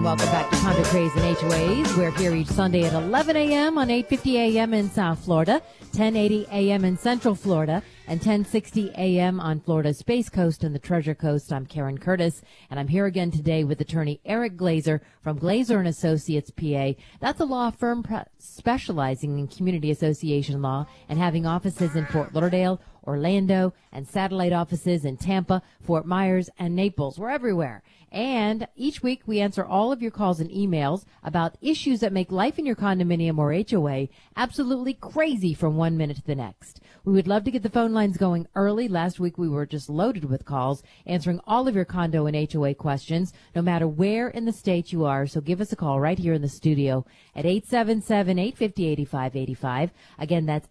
welcome back to Condo Craze and HOAs. We're here each Sunday at 11 a.m. on 8:50 a.m. in South Florida, 10:80 a.m. in Central Florida, and 10:60 a.m. on Florida's Space Coast and the Treasure Coast. I'm Karen Curtis, and I'm here again today with attorney Eric Glazer from Glazer & Associates, PA. That's a law firm specializing in community association law and having offices in Fort Lauderdale, Orlando, and satellite offices in Tampa, Fort Myers, and Naples. We're everywhere. And each week we answer all of your calls and emails about issues that make life in your condominium or HOA absolutely crazy from one minute to the next. We would love to get the phone lines going early. Last week we were just loaded with calls answering all of your condo and HOA questions, no matter where in the state you are. So give us a call right here in the studio at 877-850-8585. Again, that's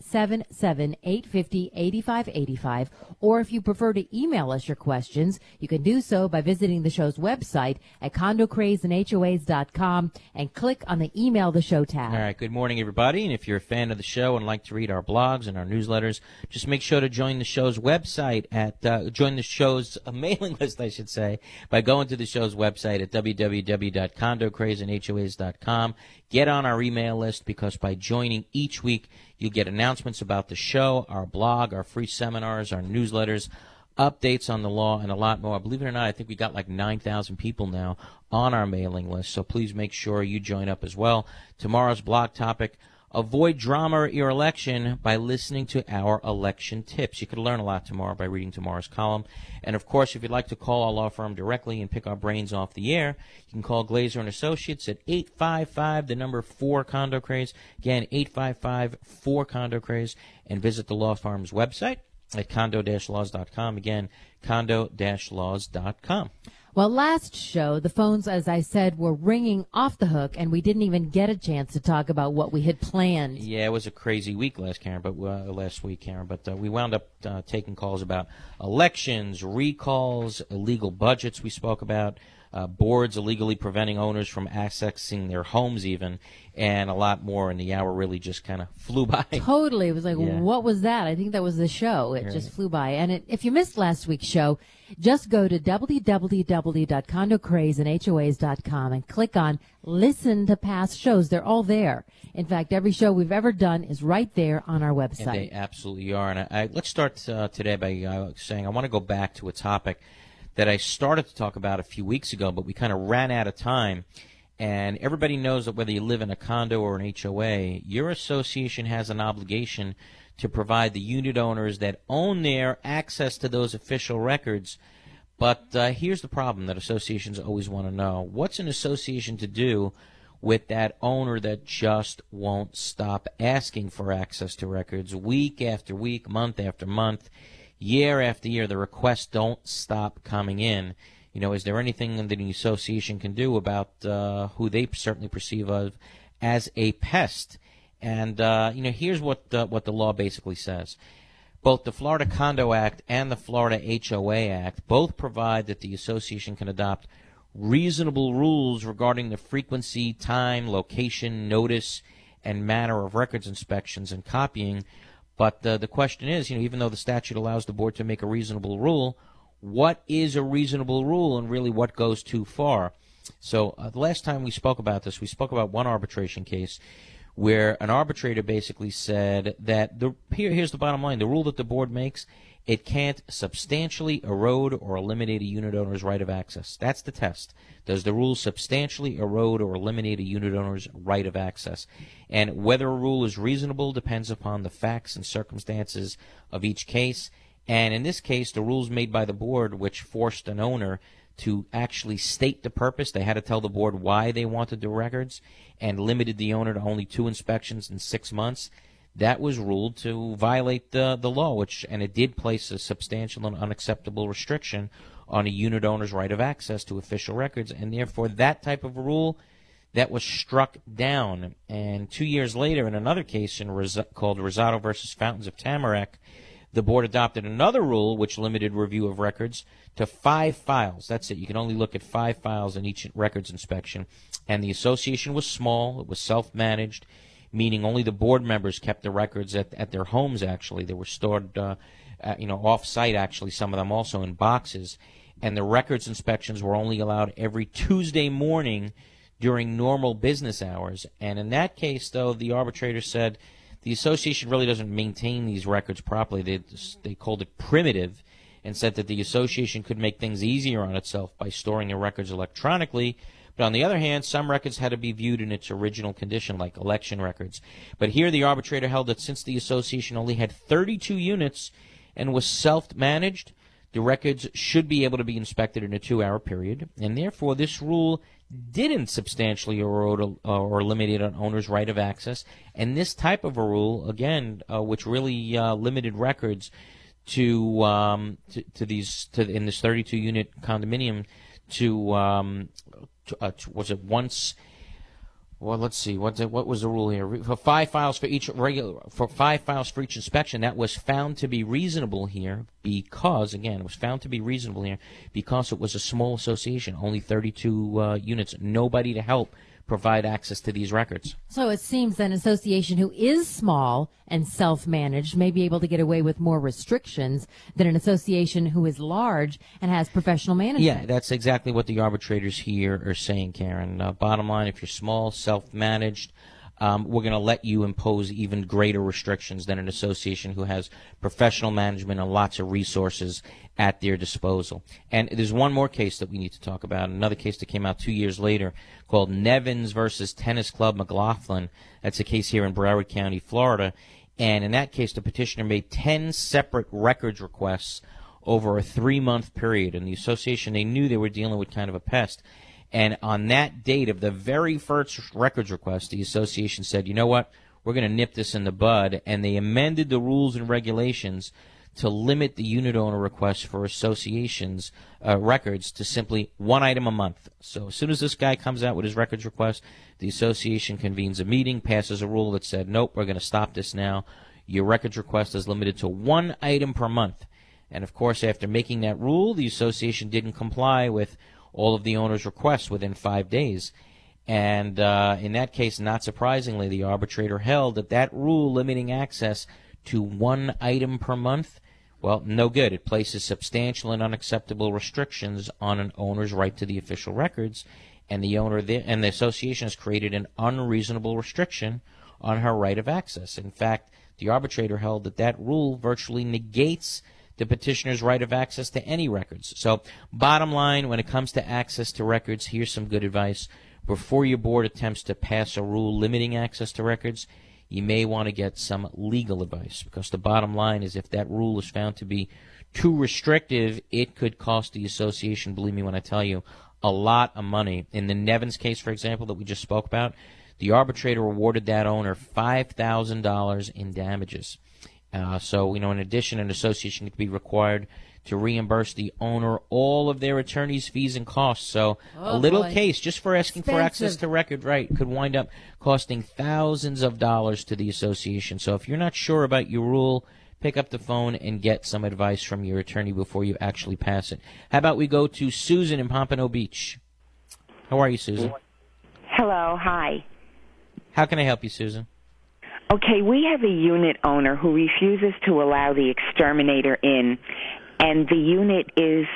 877-850-8585. Or if you prefer to email us your questions, you can do so by visiting the show's website at condocrazeandhoas.com and click on the Email the Show tab. All right, good morning, everybody. And if you're a fan of the show and like to read our blogs and our newsletters, just make sure to join the show's website join the show's mailing list, I should say, by going to the show's website at www.condocrazeandhoas.com. Get on our email list, because by joining each week, you'll get announcements about the show, our blog, our free seminars, our newsletters, updates on the law, and a lot more. Believe it or not, I think we got like 9,000 people now on our mailing list, so please make sure you join up as well. Tomorrow's blog topic: avoid drama at your election by listening to our election tips. You could learn a lot tomorrow by reading tomorrow's column. And, of course, if you'd like to call our law firm directly and pick our brains off the air, you can call Glazer & Associates at 855, the number 4 Condo Craze. Again, 855-4 Condo Craze, and visit the law firm's website at condo-laws.com. Again, condo-laws.com. Well, last show, the phones, as I said, were ringing off the hook, and we didn't even get a chance to talk about what we had planned. Yeah, it was a crazy week last week, Karen. But we wound up taking calls about elections, recalls, illegal budgets we spoke about, boards illegally preventing owners from accessing their homes even, and a lot more, and the hour really just kind of flew by. Totally. It was like, Yeah. What was that? I think that was the show. It just flew by. And if you missed last week's show, just go to www.condocrazeandhoas.com and click on Listen to Past Shows. They're all there. In fact, every show we've ever done is right there on our website. And they absolutely are. And let's start today by saying I want to go back to a topic that I started to talk about a few weeks ago, but we kind of ran out of time. And everybody knows that whether you live in a condo or an HOA, your association has an obligation to provide the unit owners that own there access to those official records. But here's the problem that associations always want to know. What's an association to do with that owner that just won't stop asking for access to records week after week, month after month, year after year? The requests don't stop coming in. You know, is there anything that the association can do about who they certainly perceive of as a pest? And, here's what the law basically says. Both the Florida Condo Act and the Florida HOA Act both provide that the association can adopt reasonable rules regarding the frequency, time, location, notice, and manner of records inspections and copying. But the question is, even though the statute allows the board to make a reasonable rule, what is a reasonable rule, and really what goes too far? So the last time we spoke about this, we spoke about one arbitration case where an arbitrator basically said that here's the bottom line. The rule that the board makes, it can't substantially erode or eliminate a unit owner's right of access. That's the test. Does the rule substantially erode or eliminate a unit owner's right of access? And whether a rule is reasonable depends upon the facts and circumstances of each case. And in this case, the rules made by the board, which forced an owner to actually state the purpose. They had to tell the board why they wanted the records and limited the owner to only 2 inspections in 6 months. That was ruled to violate the law, and it did place a substantial and unacceptable restriction on a unit owner's right of access to official records, and therefore that type of a rule, that was struck down. And 2 years later, in another case called Rosado versus Fountains of Tamarack, the board adopted another rule which limited review of records to 5 files. That's it. You can only look at 5 files in each records inspection. And the association was small. It was self-managed, meaning only the board members kept the records at their homes, actually. They were stored, off-site, actually, some of them also in boxes. and the records inspections were only allowed every Tuesday morning during normal business hours. And in that case, though, the arbitrator said the association really doesn't maintain these records properly. They called it primitive, and said that the association could make things easier on itself by storing the records electronically. But on the other hand, some records had to be viewed in its original condition, like election records. But here the arbitrator held that since the association only had 32 units and was self-managed, the records should be able to be inspected in a 2-hour period, and therefore this rule didn't substantially erode or eliminate an owner's right of access. And this type of a rule, again, which really limited records to these in this 32-unit condominium was it once? Well, let's see. What was the rule here? For 5 files for each inspection, that was found to be reasonable here because, again, it was found to be reasonable here because it was a small association, only 32 units, nobody to help provide access to these records. So it seems that an association who is small and self-managed may be able to get away with more restrictions than an association who is large and has professional management. Yeah, that's exactly what the arbitrators here are saying, Karen. Bottom line, if you're small, self-managed, we're going to let you impose even greater restrictions than an association who has professional management and lots of resources at their disposal. And there's one more case that we need to talk about, another case that came out 2 years later called Nevins versus Tennis Club McLaughlin. That's a case here in Broward County, Florida. And in that case, the petitioner made 10 separate records requests over a 3-month period. And the association, they knew they were dealing with kind of a pest. And on that date of the very first records request, the association said, you know what, we're going to nip this in the bud. And they amended the rules and regulations to limit the unit owner requests for associations records to simply 1 item a month. So as soon as this guy comes out with his records request, the association convenes a meeting, passes a rule that said, nope, we're going to stop this now. Your records request is limited to 1 item per month. And, of course, after making that rule, the association didn't comply with all of the owner's requests within 5 days. And in that case, not surprisingly, the arbitrator held that that rule limiting access to 1 item per month, well, no good. It places substantial and unacceptable restrictions on an owner's right to the official records, and the owner and the association has created an unreasonable restriction on her right of access. In fact, the arbitrator held that that rule virtually negates the petitioner's right of access to any records. So, bottom line, when it comes to access to records, here's some good advice. Before your board attempts to pass a rule limiting access to records, you may want to get some legal advice, because the bottom line is if that rule is found to be too restrictive, it could cost the association, believe me when I tell you, a lot of money. In the Nevins case, for example, that we just spoke about, the arbitrator awarded that owner $5,000 in damages. So, in addition, an association could be required to reimburse the owner all of their attorney's fees and costs. So a little case just for asking for access to record, right, could wind up costing thousands of dollars to the association. So if you're not sure about your rule, pick up the phone and get some advice from your attorney before you actually pass it. How about we go to Susan in Pompano Beach? How are you, Susan? Hello, hi. How can I help you, Susan? Okay, we have a unit owner who refuses to allow the exterminator in, and the unit is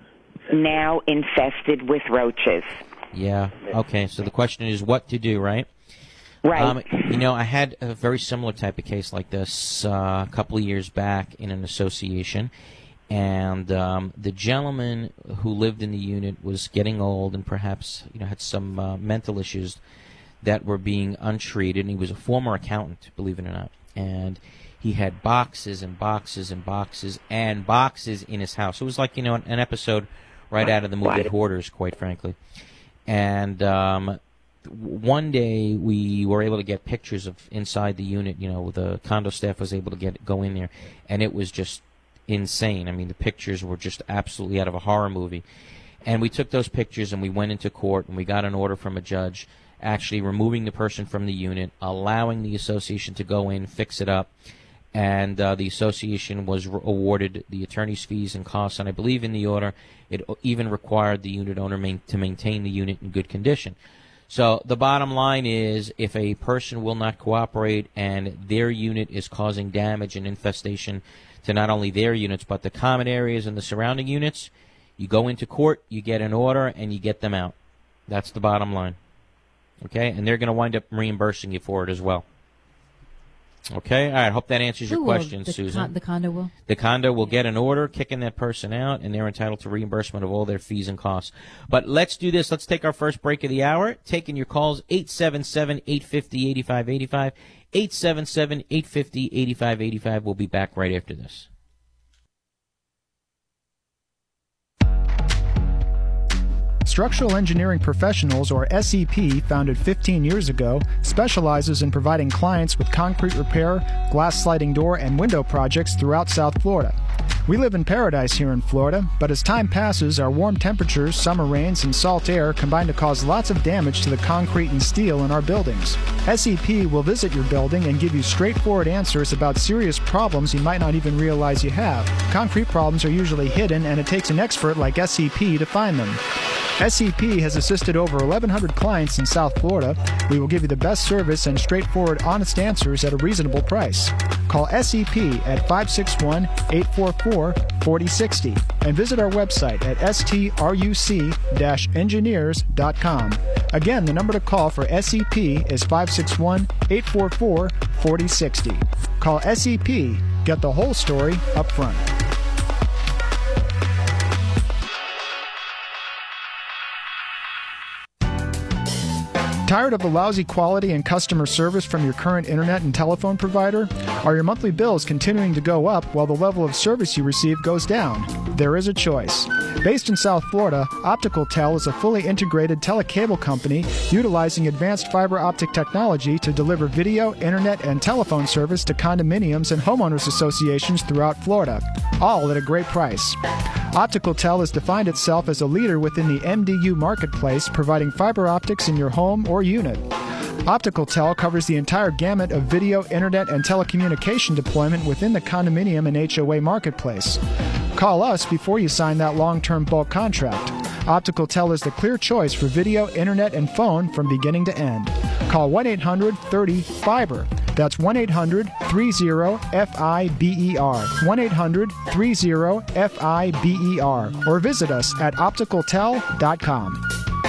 now infested with roaches. Yeah, okay, so the question is what to do, right? Right. I had a very similar type of case like this a couple of years back in an association, and the gentleman who lived in the unit was getting old and perhaps had some mental issues that were being untreated, and he was a former accountant, believe it or not, and he had boxes and boxes and boxes and boxes in his house. It was like, an episode right out of the movie Hoarders, quite frankly. And one day we were able to get pictures of inside the unit. The condo staff was able to go in there, and it was just insane. I mean, the pictures were just absolutely out of a horror movie. And we took those pictures and we went into court and we got an order from a judge actually removing the person from the unit, allowing the association to go in, fix it up, and the association was awarded the attorney's fees and costs, and I believe in the order it even required the unit owner to maintain the unit in good condition. So the bottom line is if a person will not cooperate and their unit is causing damage and infestation to not only their units but the common areas and the surrounding units, You go into court, you get an order, and you get them out. That's the bottom line. Okay? And they're going to wind up reimbursing you for it as well. Okay? All right. Hope that answers your question, Susan. The condo will? The condo will get an order kicking that person out, and they're entitled to reimbursement of all their fees and costs. But let's do this. Let's take our first break of the hour. Taking your calls, 877-850-8585. 877-850-8585. We'll be back right after this. Structural Engineering Professionals, or SEP, founded 15 years ago, specializes in providing clients with concrete repair, glass sliding door, and window projects throughout South Florida. We live in paradise here in Florida, but as time passes, our warm temperatures, summer rains, and salt air combine to cause lots of damage to the concrete and steel in our buildings. SEP will visit your building and give you straightforward answers about serious problems you might not even realize you have. Concrete problems are usually hidden, and it takes an expert like SEP to find them. SEP has assisted over 1,100 clients in South Florida. We will give you the best service and straightforward, honest answers at a reasonable price. Call SEP at 561-844-4060 and visit our website at struc-engineers.com. Again, the number to call for SEP is 561-844-4060. Call SEP. Get the whole story up front. Tired of the lousy quality and customer service from your current internet and telephone provider? Are your monthly bills continuing to go up while the level of service you receive goes down? There is a choice. Based in South Florida, OpticalTel is a fully integrated telecable company utilizing advanced fiber optic technology to deliver video, internet, and telephone service to condominiums and homeowners associations throughout Florida, all at a great price. OpticalTel has defined itself as a leader within the MDU marketplace, providing fiber optics in your home or unit. OpticalTel covers the entire gamut of video, internet, and telecommunication deployment within the condominium and HOA marketplace. Call us before you sign that long-term bulk contract. OpticalTel is the clear choice for video, internet, and phone from beginning to end. Call 1-800-30-FIBER. That's 1-800-30-FIBER. 1-800-30-FIBER. Or visit us at opticaltel.com.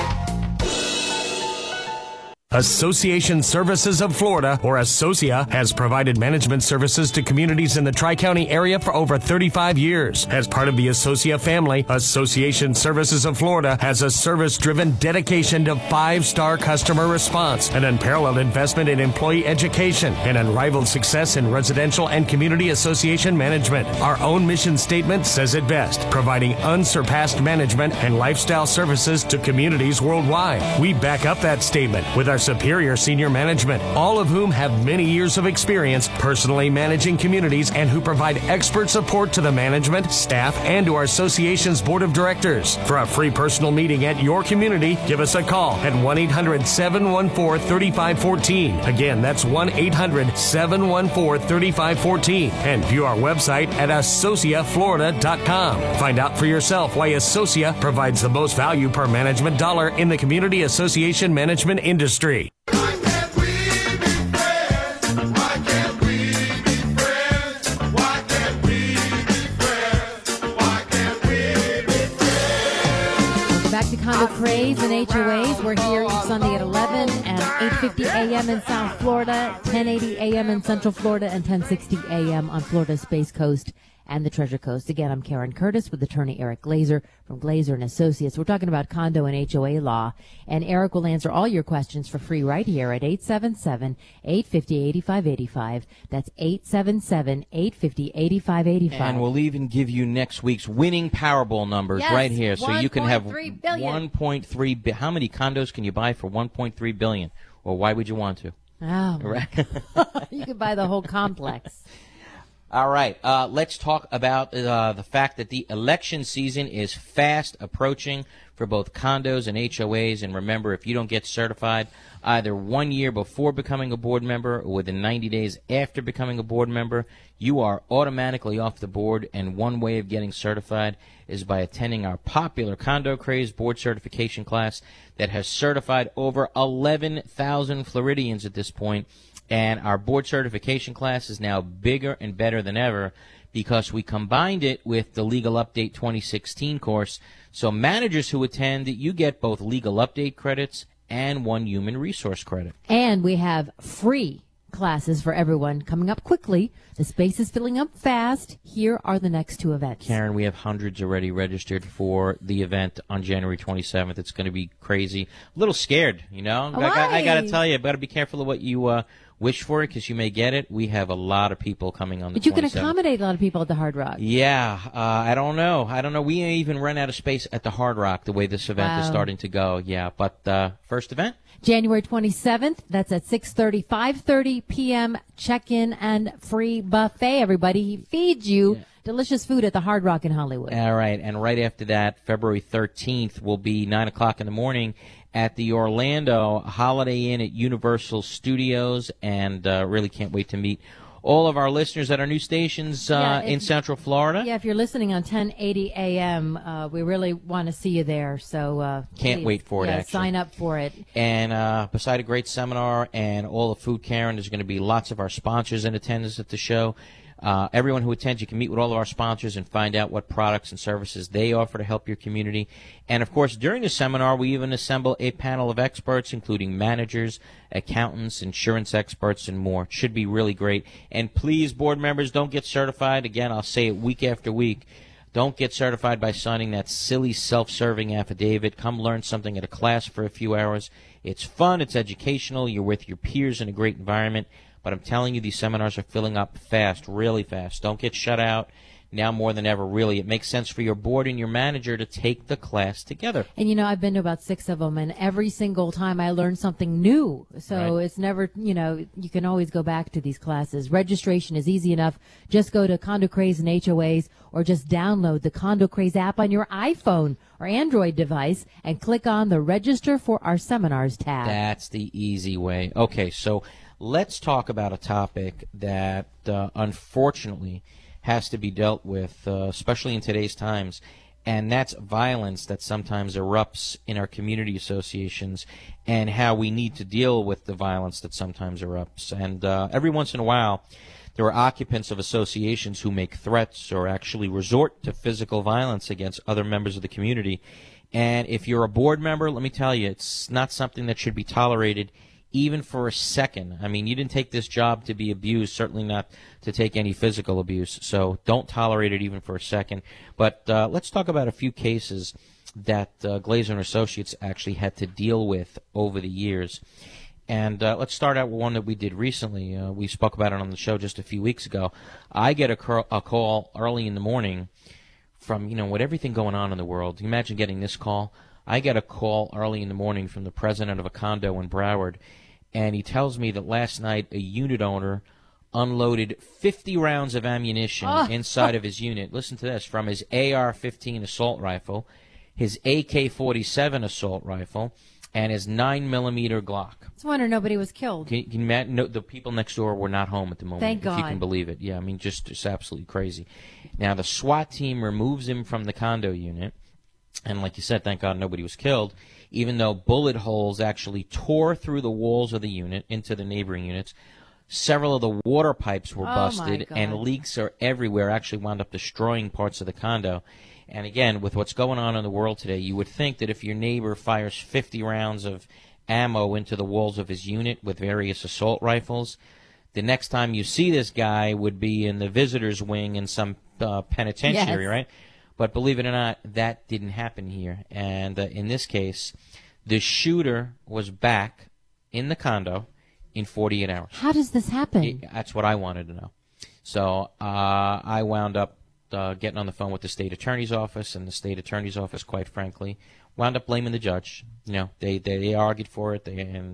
Association Services of Florida, or Associa, has provided management services to communities in the Tri-County area for over 35 years. As part of the Associa family, Association Services of Florida has a service-driven dedication to 5-star customer response, an unparalleled investment in employee education, and unrivaled success in residential and community association management. Our own mission statement says it best, providing unsurpassed management and lifestyle services to communities worldwide. We back up that statement with our superior senior management, all of whom have many years of experience personally managing communities and who provide expert support to the management, staff, and to our association's board of directors. For a free personal meeting at your community, give us a call at 1-800-714-3514. Again, that's 1-800-714-3514. And view our website at associaflorida.com. Find out for yourself why Associa provides the most value per management dollar in the community association management industry. Why can't we be friends? Why can't we be friends? Why can't we be friends? Why can't we be friends? Welcome back to Condo Craze and HOAs. We're here each Sunday at 11 and 8:50 a.m. in South Florida, 10:80 a.m. in Central Florida, and 10:60 a.m. on Florida's Space Coast and the Treasure Coast. Again, I'm Karen Curtis with attorney Eric Glazer from Glazer and Associates. We're talking about condo and HOA law, and Eric will answer all your questions for free right here at 877-850-8585. That's 877-850-8585. And we'll even give you next week's winning Powerball numbers right here, so you can have 1.3 billion. How many condos can you buy for 1.3 billion? Or why would you want to? Oh, you could buy the whole complex. All right, let's talk about the fact that the election season is fast approaching for both condos and HOAs. And remember, if you don't get certified either 1 year before becoming a board member or within 90 days after becoming a board member, you are automatically off the board. And one way of getting certified is by attending our popular Condo Craze board certification class that has certified over 11,000 Floridians at this point. And our board certification class is now bigger and better than ever because we combined it with the Legal Update 2016 course. So managers who attend, you get both Legal Update credits and 1 human resource credit. And we have free classes for everyone coming up quickly. The space is filling up fast. Here are the next 2 events. Karen, we have hundreds already registered for the event on January 27th. It's going to be crazy. A little scared, you know. I got to tell you, got to be careful of what you wish for it, because you may get it. We have a lot of people coming on the 27th. But you can accommodate a lot of people at the Hard Rock. Yeah, I don't know. We may even run out of space at the Hard Rock the way this event is starting to go. Yeah, but first event? January 27th, that's at 6:30, 5:30 p.m. Check-in and free buffet, everybody. He feeds you delicious food at the Hard Rock in Hollywood. All right, and right after that, February 13th, will be 9 o'clock in the morning at the Orlando Holiday Inn at Universal Studios, and really can't wait to meet all of our listeners at our new stations in Central Florida. Yeah, if you're listening on 1080 AM, we really want to see you there. So can't please, wait for it, actually. Sign up for it. And beside a great seminar and all the food, Karen, there's going to be lots of our sponsors in attendance at the show. Everyone who attends, you can meet with all of our sponsors and find out what products and services they offer to help your community. And, of course, during the seminar, we even assemble a panel of experts, including managers, accountants, insurance experts, and more. It should be really great. And please, board members, don't get certified. Again, I'll say it week after week. Don't get certified by signing that silly self-serving affidavit. Come learn something at a class for a few hours. It's fun. It's educational. You're with your peers in a great environment. But I'm telling you, these seminars are filling up fast, really fast. Don't get shut out. Now more than ever, really. It makes sense for your board and your manager to take the class together. And, you know, I've been to about 6 of them, and every single time I learn something new. So Right. it's never, you know, you can always go back to these classes. Registration is easy enough. Just go to Condo Craze and HOAs, or just download the Condo Craze app on your iPhone or Android device and click on the Register for Our Seminars tab. That's the easy way. Okay, so let's talk about a topic that unfortunately has to be dealt with, especially in today's times, and that's violence that sometimes erupts in our community associations, and how we need to deal with the violence that sometimes erupts. And every once in a while, there are occupants of associations who make threats or actually resort to physical violence against other members of the community. And if you're a board member, let me tell you, it's not something that should be tolerated even for a second. I mean, you didn't take this job to be abused, certainly not to take any physical abuse. So don't tolerate it even for a second. But let's talk about a few cases that Glazer and Associates actually had to deal with over the years. And let's start out with one that we did recently. We spoke about it on the show just a few weeks ago. I get a call early in the morning from, with everything going on in the world. Can you imagine getting this call? I get a call early in the morning from the president of a condo in Broward, and he tells me that last night a unit owner unloaded 50 rounds of ammunition inside of his unit. Listen to this, from his AR-15 assault rifle, his AK-47 assault rifle, and his 9mm Glock. It's a wonder nobody was killed. Can you imagine? No, the people next door were not home at the moment. Thank If you God. can believe it. Yeah, I mean, just absolutely crazy. Now, the SWAT team removes him from the condo unit. And like you said, thank God nobody was killed, even though bullet holes actually tore through the walls of the unit into the neighboring units. Several of the water pipes were busted, and God. leaks are everywhere, actually wound up destroying parts of the condo. And again, with what's going on in the world today, you would think that if your neighbor fires 50 rounds of ammo into the walls of his unit with various assault rifles, the next time you see this guy would be in the visitor's wing in some penitentiary, Yes. right? But believe it or not, that didn't happen here. And in this case, the shooter was back in the condo in 48 hours. How does this happen? That's what I wanted to know. So I wound up getting on the phone with the state attorney's office, and the state attorney's office, quite frankly, wound up blaming the judge. They argued for it,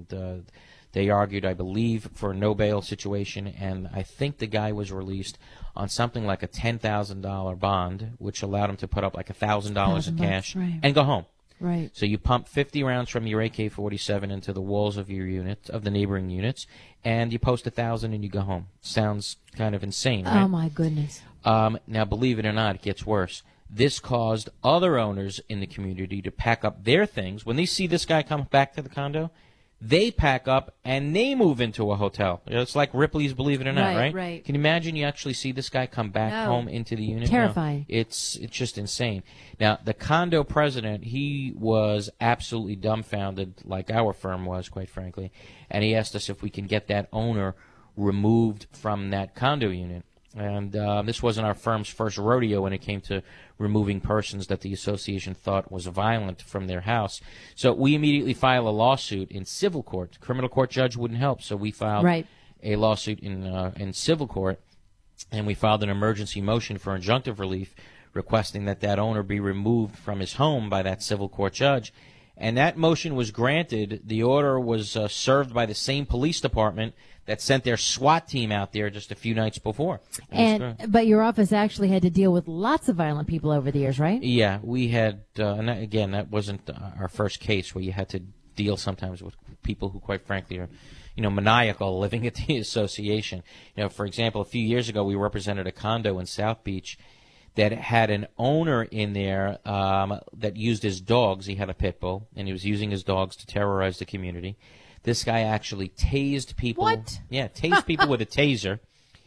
they argued, I believe, for a no bail situation, and I think the guy was released on something like a $10,000 bond, which allowed him to put up like $1,000 in cash right. and go home. Right. So you pump 50 rounds from your AK-47 into the walls of your unit, of the neighboring units, and you post 1,000 and you go home. Sounds kind of insane, right? Oh, my goodness. Now, believe it or not, it gets worse. This caused other owners in the community to pack up their things. When they see this guy come back to the condo, They pack up and they move into a hotel. It's like Ripley's Believe It or Not, right? Right. Can you imagine you actually see this guy come back No. home into the unit? Terrifying. No, it's just insane. Now, the condo president, he was absolutely dumbfounded, like our firm was, quite frankly, and he asked us if we can get that owner removed from that condo unit. And this wasn't our firm's first rodeo when it came to removing persons that the association thought was violent from their house. So we immediately filed a lawsuit in civil court. Criminal court judge wouldn't help, so we filed a lawsuit in civil court, and we filed an emergency motion for injunctive relief requesting that that owner be removed from his home by that civil court judge. And that motion was granted. The order was served by the same police department that sent their SWAT team out there just a few nights before. But your office actually had to deal with lots of violent people over the years, right? Yeah, we had, and again, that wasn't our first case where you had to deal sometimes with people who, quite frankly, are, maniacal living at the association. For example, a few years ago, we represented a condo in South Beach that had an owner in there that used his dogs. He had a pit bull, and he was using his dogs to terrorize the community. This guy actually tased people. What? Yeah, tased people with a taser.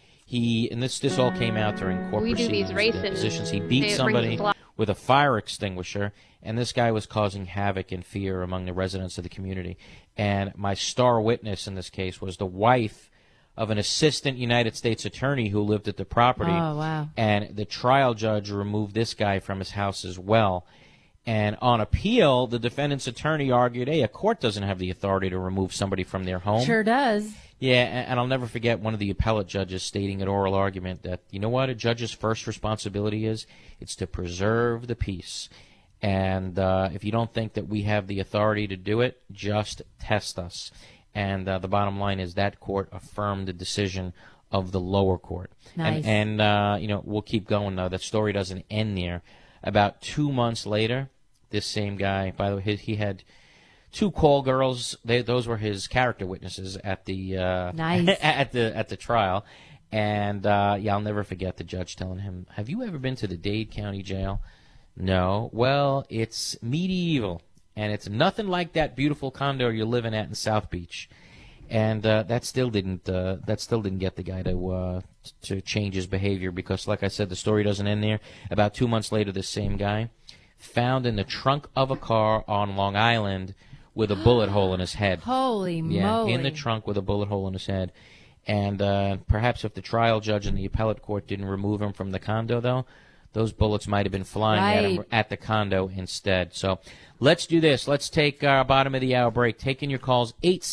And this all came out during court We do proceedings. these races. Depositions. He beat It somebody brings a lot- with a fire extinguisher, and this guy was causing havoc and fear among the residents of the community. And my star witness in this case was the wife of an assistant United States attorney who lived at the property. Oh, wow. And the trial judge removed this guy from his house as well. And on appeal, the defendant's attorney argued, hey, a court doesn't have the authority to remove somebody from their home. Sure does. Yeah, and I'll never forget one of the appellate judges stating in oral argument that, you know what a judge's first responsibility is? It's to preserve the peace. And if you don't think that we have the authority to do it, just test us. And the bottom line is that court affirmed the decision of the lower court. Nice. And we'll keep going, though. That story doesn't end there. About 2 months later, this same guy, by the way, he had two call girls. Those were his character witnesses at the Nice. at the trial. And I'll never forget the judge telling him, "Have you ever been to the Dade County Jail?" "No." "Well, it's medieval, and it's nothing like that beautiful condo you're living at in South Beach." And that still didn't get the guy to change his behavior, because, like I said, the story doesn't end there. About 2 months later, this same guy found in the trunk of a car on Long Island with a bullet hole in his head. Holy Yeah, moly. in the trunk with a bullet hole in his head. And perhaps if the trial judge in the appellate court didn't remove him from the condo, though, those bullets might have been flying at him at the condo instead. So let's do this. Let's take our bottom of the hour break. Taking your calls,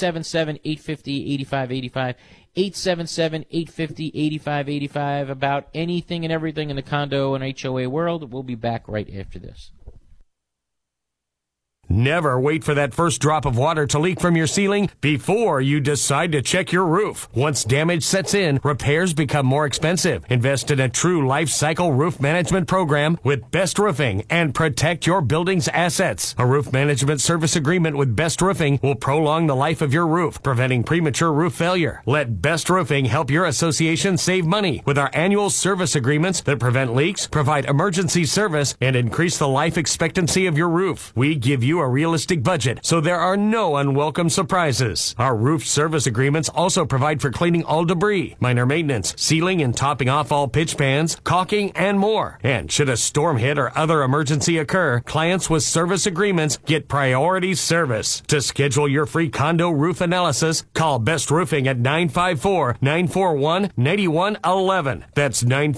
877-850-8585, 877-850-8585, about anything and everything in the condo and HOA world. We'll be back right after this. Never wait for that first drop of water to leak from your ceiling before you decide to check your roof. Once damage sets in, repairs become more expensive. Invest in a true life cycle roof management program with Best Roofing and protect your building's assets. A roof management service agreement with Best Roofing will prolong the life of your roof, preventing premature roof failure. Let Best Roofing help your association save money with our annual service agreements that prevent leaks, provide emergency service, and increase the life expectancy of your roof. We give you a realistic budget, so there are no unwelcome surprises. Our roof service agreements also provide for cleaning all debris, minor maintenance, sealing and topping off all pitch pans, caulking, and more. And should a storm hit or other emergency occur, clients with service agreements get priority service. To schedule your free condo roof analysis, call Best Roofing at 954-941-9111. That's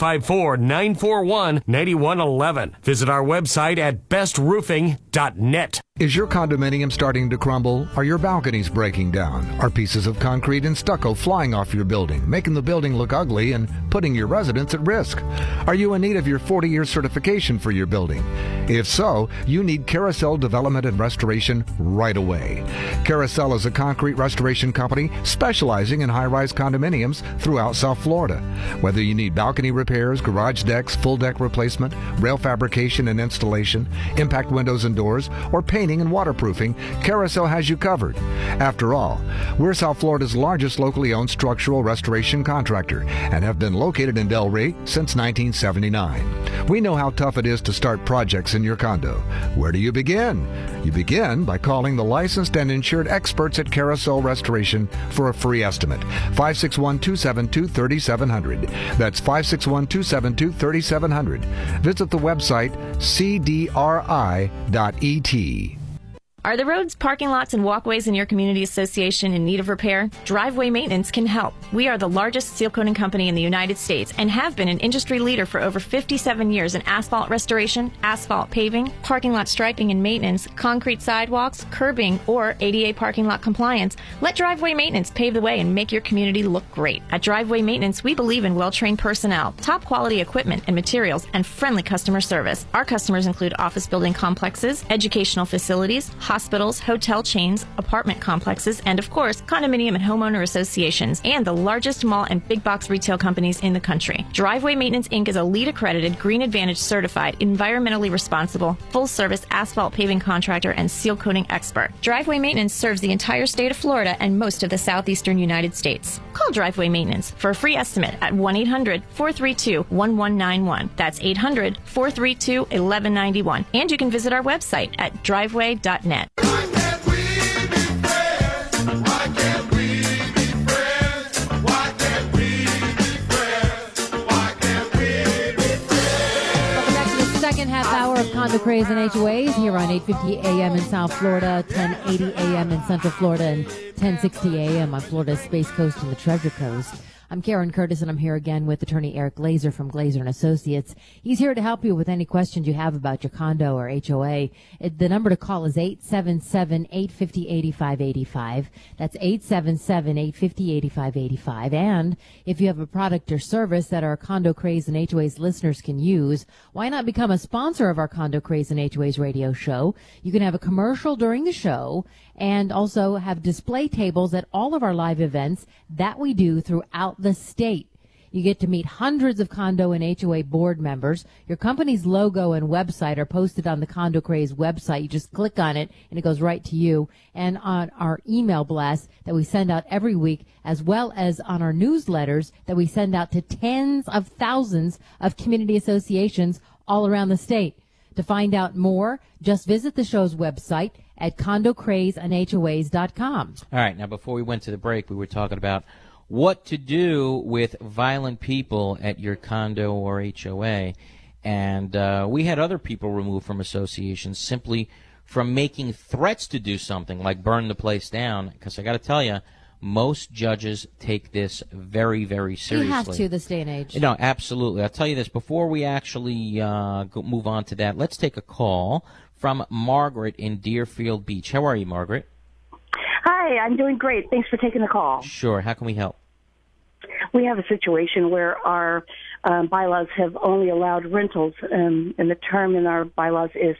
954-941-9111. Visit our website at bestroofing.net. Is your condominium starting to crumble? Are your balconies breaking down? Are pieces of concrete and stucco flying off your building, making the building look ugly and putting your residents at risk? Are you in need of your 40-year certification for your building? If so, you need Carousel Development and Restoration right away. Carousel is a concrete restoration company specializing in high-rise condominiums throughout South Florida. Whether you need balcony repairs, garage decks, full deck replacement, rail fabrication and installation, impact windows and doors, or painting and waterproofing, Carousel has you covered. After all, we're South Florida's largest locally owned structural restoration contractor and have been located in Delray since 1979. We know how tough it is to start projects in your condo. Where do you begin? You begin by calling the licensed and insured experts at Carousel Restoration for a free estimate. 561-272-3700. That's 561-272-3700. Visit the website cdri.et. Are the roads, parking lots, and walkways in your community association in need of repair? Driveway Maintenance can help. We are the largest seal coating company in the United States and have been an industry leader for over 57 years in asphalt restoration, asphalt paving, parking lot striping and maintenance, concrete sidewalks, curbing, or ADA parking lot compliance. Let Driveway Maintenance pave the way and make your community look great. At Driveway Maintenance, we believe in well-trained personnel, top quality equipment and materials, and friendly customer service. Our customers include office building complexes, educational facilities, hospitals, hotel chains, apartment complexes, and of course, condominium and homeowner associations, and the largest mall and big box retail companies in the country. Driveway Maintenance Inc. is a LEED accredited, Green Advantage certified, environmentally responsible, full service asphalt paving contractor and seal coating expert. Driveway Maintenance serves the entire state of Florida and most of the southeastern United States. Call Driveway Maintenance for a free estimate at 1-800-432-1191. That's 800-432-1191. And you can visit our website at driveway.net. Why can't we be friends? Why can't we be friends? Why can't we be friends? Why can't we be friends? Welcome back to the second half hour of Condo Craze and HOAs here on 8:50 a.m. in South Florida, 10:80 a.m. in Central Florida, and 10:60 a.m. on Florida's Space Coast and the Treasure Coast. I'm Karen Curtis, and I'm here again with attorney Eric Glazer from Glazer & Associates. He's here to help you with any questions you have about your condo or HOA. The number to call is 877-850-8585. That's 877-850-8585. And if you have a product or service that our Condo Craze and HOAs listeners can use, why not become a sponsor of our Condo Craze and HOAs radio show? You can have a commercial during the show and also have display tables at all of our live events that we do throughout the state. You get to meet hundreds of condo and HOA board members. Your company's logo and website are posted on the Condo Craze website. You just click on it and it goes right to you, and on our email blast that we send out every week, as well as on our newsletters that we send out to tens of thousands of community associations all around the state. To find out more, just visit the show's website at condocrazeandhoas.com. All right, now before we went to the break, we were talking about what to do with violent people at your condo or HOA. And we had other people removed from associations simply from making threats to do something like burn the place down. Because I got to tell you, most judges take this very, very seriously. You have to this day and age. No, absolutely. I'll tell you this. Before we actually move on to that, let's take a call from Margaret in Deerfield Beach. How are you, Margaret? Hi, I'm doing great. Thanks for taking the call. Sure. How can we help? We have a situation where our bylaws have only allowed rentals, and the term in our bylaws is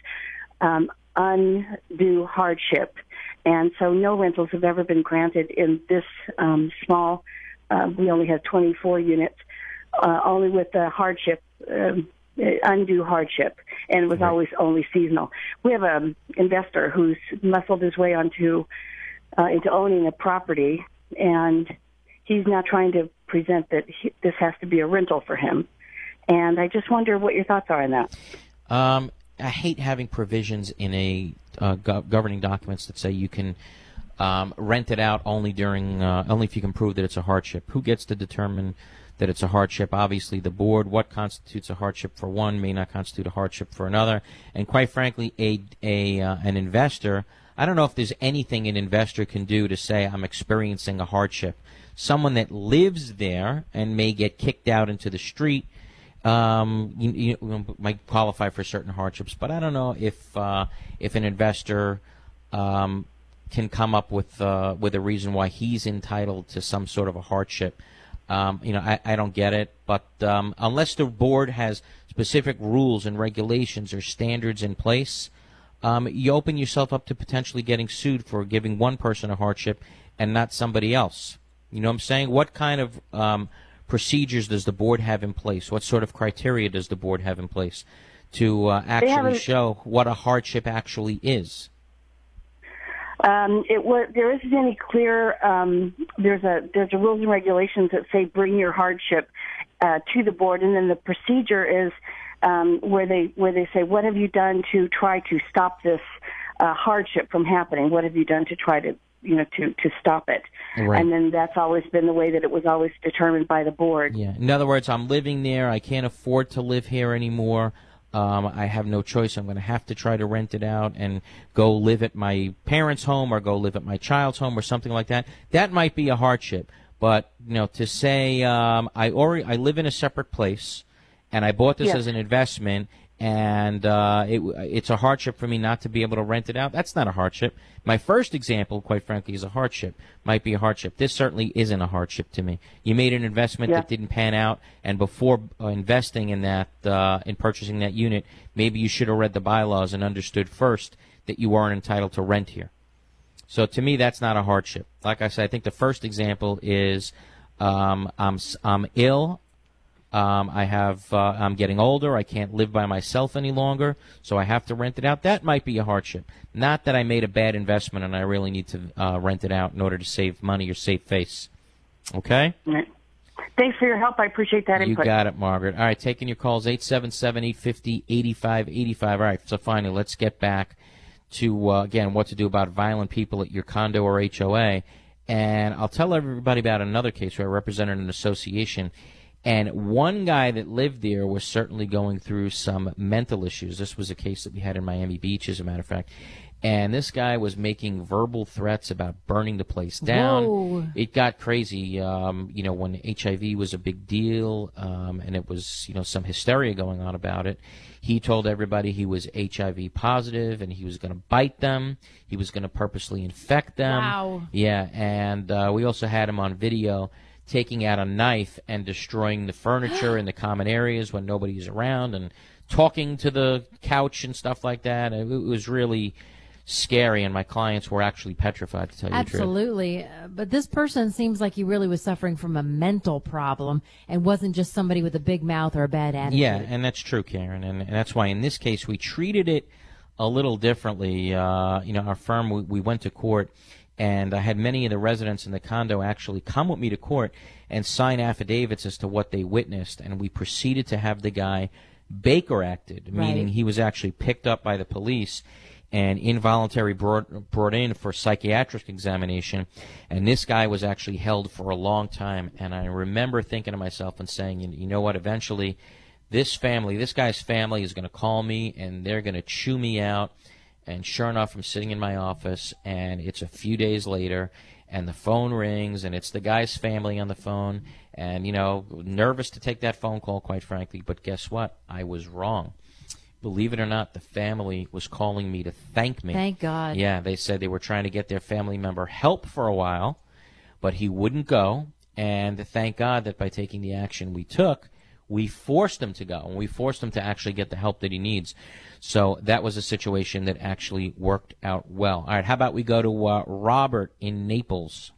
undue hardship. And so no rentals have ever been granted in this small, we only have 24 units, only with the hardship, undue hardship, and it was always only seasonal. We have an investor who's muscled his way into owning a property, and he's now trying to present that this has to be a rental for him. And I just wonder what your thoughts are on that. I hate having provisions in a governing documents that say you can rent it out only if you can prove that it's a hardship. Who gets to determine that it's a hardship? Obviously, the board. What constitutes a hardship for one may not constitute a hardship for another. And quite frankly, an investor, I don't know if there's anything an investor can do to say I'm experiencing a hardship. Someone that lives there and may get kicked out into the street might qualify for certain hardships, but I don't know if an investor can come up with a reason why he's entitled to some sort of a hardship. I don't get it, but unless the board has specific rules and regulations or standards in place, you open yourself up to potentially getting sued for giving one person a hardship and not somebody else. You know what I'm saying? What kind of procedures does the board have in place? What sort of criteria does the board have in place to actually show what a hardship actually is? There isn't any clear. There's a rules and regulations that say bring your hardship to the board, and then the procedure is where they say, what have you done to try to stop this hardship from happening? What have you done to try to to stop it? Right. And then that's always been the way that it was always determined by the board. Yeah. In other words, I'm living there. I can't afford to live here anymore. I have no choice. I'm going to have to try to rent it out and go live at my parents' home or go live at my child's home or something like that. That might be a hardship. But, to say I live in a separate place and I bought this as an investment and it's a hardship for me not to be able to rent it out, that's not a hardship. My first example, quite frankly, is a hardship. Might be a hardship. This certainly isn't a hardship to me. You made an investment that didn't pan out, and before investing in that, in purchasing that unit, maybe you should have read the bylaws and understood first that you weren't entitled to rent here. So to me, that's not a hardship. Like I said, I think the first example is I'm ill. I'm getting older. I can't live by myself any longer, so I have to rent it out. That might be a hardship. Not that I made a bad investment and I really need to rent it out in order to save money or save face. Okay? Right. Thanks for your help. I appreciate that input. You got it, Margaret. All right, taking your calls, 877-850-8585. All right, so finally, let's get back to, again, what to do about violent people at your condo or HOA. And I'll tell everybody about another case where I represented an association. And one guy that lived there was certainly going through some mental issues. This was a case that we had in Miami Beach, as a matter of fact. And this guy was making verbal threats about burning the place down. Whoa. It got crazy, when HIV was a big deal, and it was, some hysteria going on about it. He told everybody he was HIV positive, and he was going to bite them. He was going to purposely infect them. Wow. Yeah, and we also had him on video taking out a knife and destroying the furniture in the common areas when nobody's around and talking to the couch and stuff like that. It was really scary, and my clients were actually petrified, to tell you the truth. Absolutely. But this person seems like he really was suffering from a mental problem and wasn't just somebody with a big mouth or a bad attitude. Yeah, and that's true, Karen, and that's why in this case we treated it a little differently. Our firm, we went to court, and I had many of the residents in the condo actually come with me to court and sign affidavits as to what they witnessed, and we proceeded to have the guy Baker acted, meaning he was actually picked up by the police and involuntary brought in for psychiatric examination, and this guy was actually held for a long time. And I remember thinking to myself and saying, you know what, eventually this guy's family is going to call me and they're going to chew me out. And sure enough, I'm sitting in my office, and it's a few days later, and the phone rings, and it's the guy's family on the phone, and, nervous to take that phone call, quite frankly, but guess what? I was wrong. Believe it or not, the family was calling me to thank me. Thank God. Yeah, they said they were trying to get their family member help for a while, but he wouldn't go, and thank God that by taking the action we took, we forced him to go, and we forced him to actually get the help that he needs. So that was a situation that actually worked out well. All right, how about we go to Robert in Naples?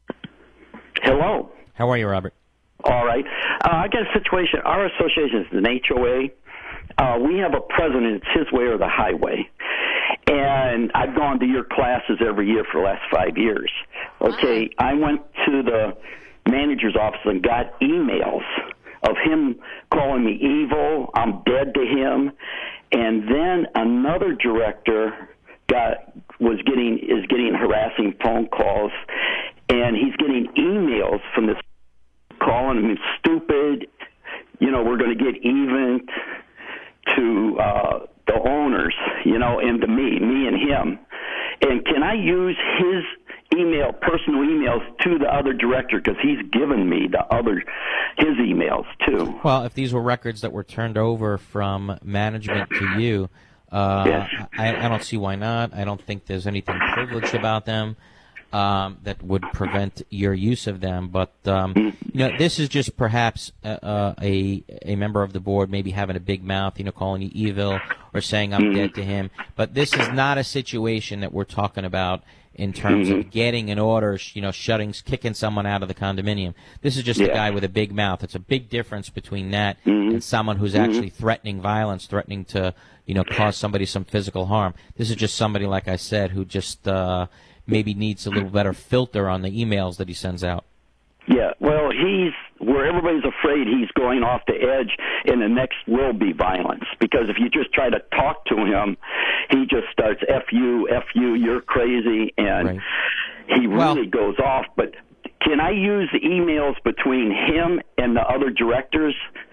Hello. How are you, Robert? All right. I got a situation. Our association is an HOA. We have a president. It's his way or the highway. And I've gone to your classes every year for the last 5 years. Okay, I went to the manager's office and got emails of him calling me evil. I'm dead to him. And then another director is getting harassing phone calls, and he's getting emails from this calling him stupid. We're going to get even to the owners, and to me and him. And can I use his personal emails to the other director, because he's given me his emails too? Well, if these were records that were turned over from management to you, yes. I don't see why not. I don't think there's anything privileged about them that would prevent your use of them. But this is just perhaps a member of the board maybe having a big mouth, calling you evil or saying I'm dead to him. But this is not a situation that we're talking about in terms of getting an order, kicking someone out of the condominium. This is just a guy with a big mouth. It's a big difference between that and someone who's actually threatening violence, threatening to, cause somebody some physical harm. This is just somebody, like I said, who just maybe needs a little better filter on the emails that he sends out. Yeah, well, where everybody's afraid he's going off the edge and the next will be violence. Because if you just try to talk to him, he just starts, F you, you're crazy, and he really goes off. But can I use the emails between him and the other directors?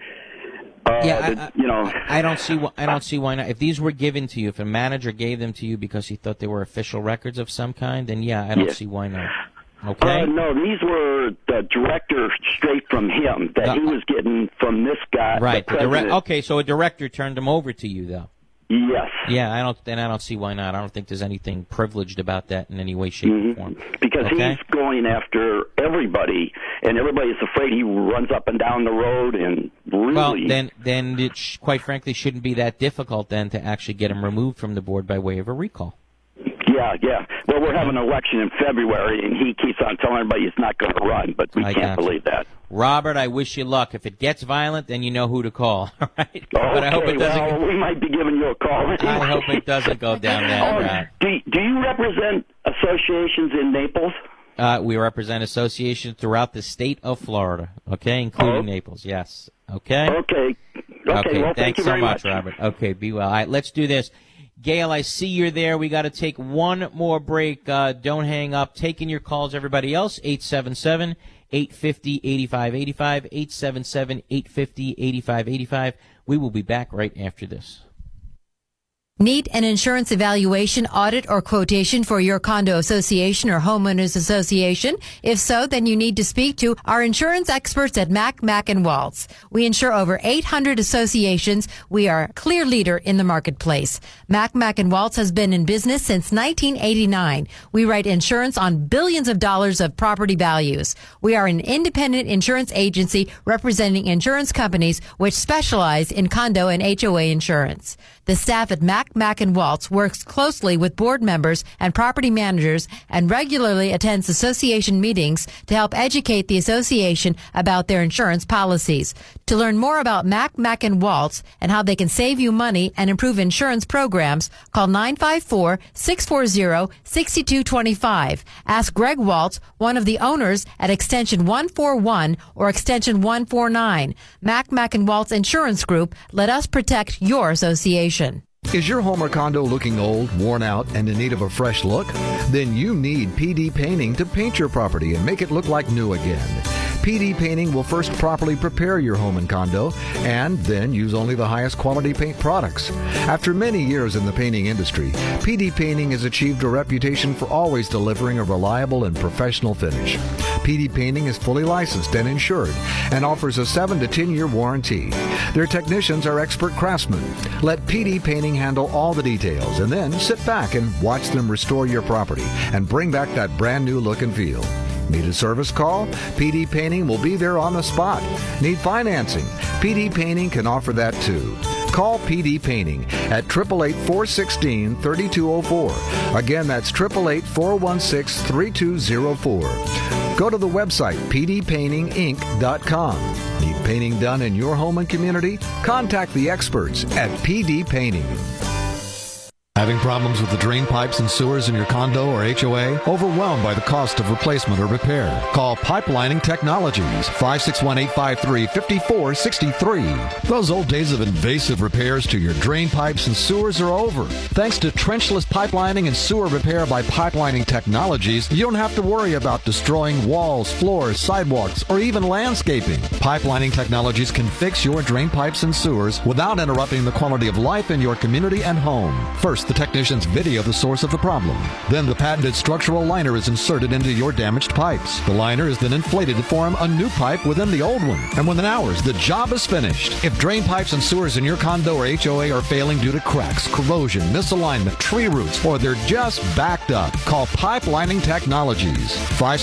I don't see why not. If these were given to you, if a manager gave them to you because he thought they were official records of some kind, then I don't see why not. Okay. No, these were the director straight from him that he was getting from this guy. Right. Okay, so a director turned them over to you, though. Yes. Yeah, I don't see why not. I don't think there's anything privileged about that in any way, shape, or form. Because he's going after everybody, and everybody's afraid he runs up and down the road and really... Well, then it quite frankly shouldn't be that difficult then to actually get him removed from the board by way of a recall. Yeah. Well, we're having an election in February, and he keeps on telling everybody he's not going to run, but we can't believe that. Robert, I wish you luck. If it gets violent, then you know who to call. All right? Okay, But I hope it doesn't. We might be giving you a call anyway. I hope it doesn't go down that route. Do you represent associations in Naples? We represent associations throughout the state of Florida, okay, including Naples, yes. Okay? Okay. Well, thanks you so very much, Robert. Okay, be well. All right, let's do this. Gail, I see you're there. We got to take one more break. Don't hang up. Taking your calls, everybody else, 877-850-8585, 877-850-8585. We will be back right after this. Need an insurance evaluation, audit, or quotation for your condo association or homeowners association? If so, then you need to speak to our insurance experts at Mack Waltz. We insure over 800 associations. We are a clear leader in the marketplace. Mack Waltz has been in business since 1989. We write insurance on billions of dollars of property values. We are an independent insurance agency representing insurance companies which specialize in condo and HOA insurance. The staff at Mack Waltz works closely with board members and property managers and regularly attends association meetings to help educate the association about their insurance policies. To learn more about Mack Waltz and how they can save you money and improve insurance programs, call 954-640-6225. Ask Greg Waltz, one of the owners, at extension 141 or extension 149. Mack Waltz Insurance Group. Let us protect your association. Is your home or condo looking old, worn out, and in need of a fresh look? Then you need PD Painting to paint your property and make it look like new again. PD Painting will first properly prepare your home and condo and then use only the highest quality paint products. After many years in the painting industry, PD Painting has achieved a reputation for always delivering a reliable and professional finish. PD Painting is fully licensed and insured and offers a 7 to 10 year warranty. Their technicians are expert craftsmen. Let PD Painting handle all the details and then sit back and watch them restore your property and bring back that brand new look and feel. Need a service call? PD Painting will be there on the spot. Need financing? PD Painting can offer that too. Call PD Painting at 888-416-3204. Again, that's 888-416-3204. Go to the website pdpaintinginc.com. Need painting done in your home and community? Contact the experts at PD Painting. Having problems with the drain pipes and sewers in your condo or HOA? Overwhelmed by the cost of replacement or repair? Call Pipelining Technologies, 561-853-5463. Those old days of invasive repairs to your drain pipes and sewers are over. Thanks to trenchless pipelining and sewer repair by Pipelining Technologies, you don't have to worry about destroying walls, floors, sidewalks, or even landscaping. Pipelining Technologies can fix your drain pipes and sewers without interrupting the quality of life in your community and home. First, the technicians video the source of the problem. Then the patented structural liner is inserted into your damaged pipes. The liner is then inflated to form a new pipe within the old one. And within hours, the job is finished. If drain pipes and sewers in your condo or HOA are failing due to cracks, corrosion, misalignment, tree roots, or they're just backed up, call Pipelining Technologies,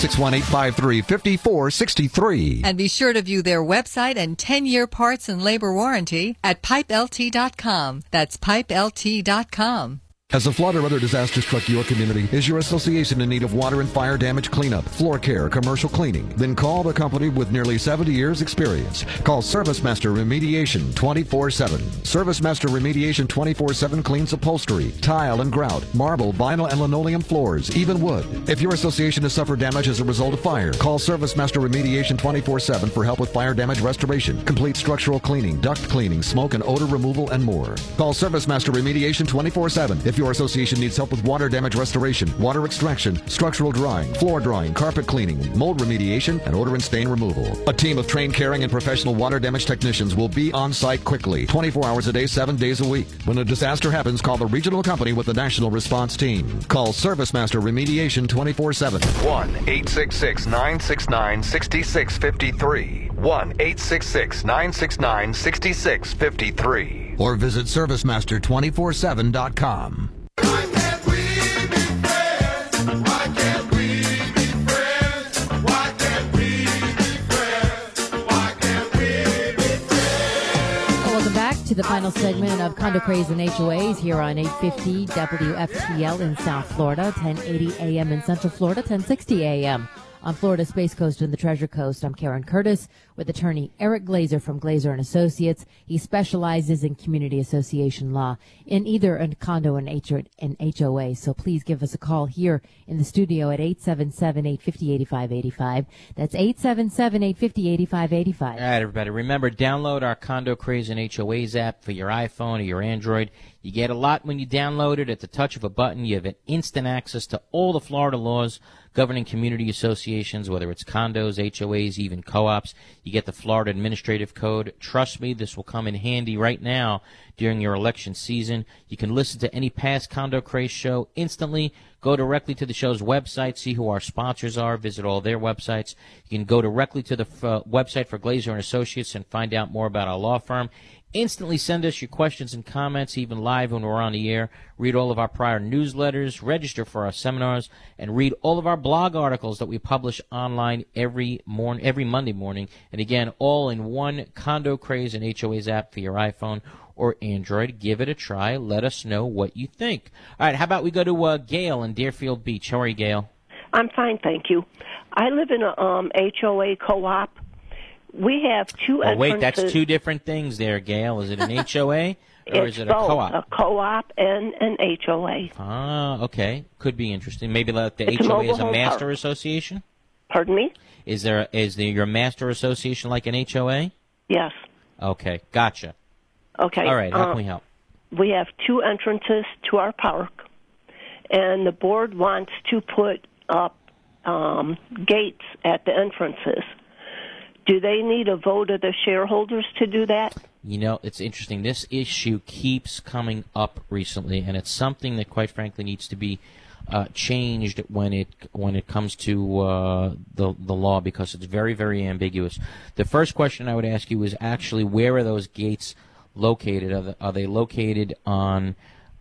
561-853-5463. And be sure to view their website and 10-year parts and labor warranty at pipelt.com. That's pipelt.com. Has a flood or other disaster struck your community? Is your association in need of water and fire damage cleanup, floor care, commercial cleaning? Then call the company with nearly 70 years experience. Call ServiceMaster Remediation 24/7. ServiceMaster Remediation 24/7 cleans upholstery, tile and grout, marble, vinyl and linoleum floors, even wood. If your association has suffered damage as a result of fire, call ServiceMaster Remediation 24/7 for help with fire damage restoration, complete structural cleaning, duct cleaning, smoke and odor removal, and more. Call ServiceMaster Remediation 24/7 if your association needs help with water damage restoration, water extraction, structural drying, floor drying, carpet cleaning, mold remediation, and odor and stain removal. A team of trained, caring, and professional water damage technicians will be on site quickly, 24 hours a day, 7 days a week. When a disaster happens, call the regional company with the national response team. Call ServiceMaster Remediation 24/7. 1-866-969-6653. 1-866-969-6653. Or visit ServiceMaster247.com. Why can't we be friends? Why can't we be friends? Why can't we be friends? Why can't we be friends? Welcome back to the final segment of Condo Craze and HOAs here on 850 WFTL in South Florida, 1080 AM in Central Florida, 1060 AM on Florida's Space Coast and the Treasure Coast. I'm Karen Curtis with attorney Eric Glazer from Glazer & Associates. He specializes in community association law in either a condo and HOA. So please give us a call here in the studio at 877-850-8585. That's 877-850-8585. All right, everybody. Remember, download our Condo Craze and HOAs app for your iPhone or your Android. You get a lot when you download it. At the touch of a button, you have an instant access to all the Florida laws governing community associations, whether it's condos, HOAs, even co-ops. You get the Florida Administrative Code. Trust me, this will come in handy right now during your election season. You can listen to any past Condo Craze show instantly. Go directly to the show's website, see who our sponsors are, visit all their websites. You can go directly to the website for Glazer & Associates and find out more about our law firm. Instantly send us your questions and comments, even live when we're on the air. Read all of our prior newsletters, register for our seminars, and read all of our blog articles that we publish online every Monday morning. And again, all in one Condo Craze and HOAs app for your iPhone or Android. Give it a try. Let us know what you think. All right, how about we go to Gail in Deerfield Beach. How are you, Gail? I'm fine, thank you. I live in a HOA co-op. We have two entrances. Oh, wait, that's two different things there, Gail. Is it an HOA or is it a both, co-op? A co-op and an HOA. Ah, okay. Could be interesting. Maybe like the It's a HOA is a mobile home master park. association? Pardon me? Is there your master association like an HOA? Yes. Okay, gotcha. Okay. All right, how can we help? We have two entrances to our park, and the board wants to put up gates at the entrances. Do they need a vote of the shareholders to do that? You know, it's interesting. This issue keeps coming up recently, and it's something that, quite frankly, needs to be changed when it comes to the law, because it's very, very ambiguous. The first question I would ask you is actually, where are those gates located? Are they located on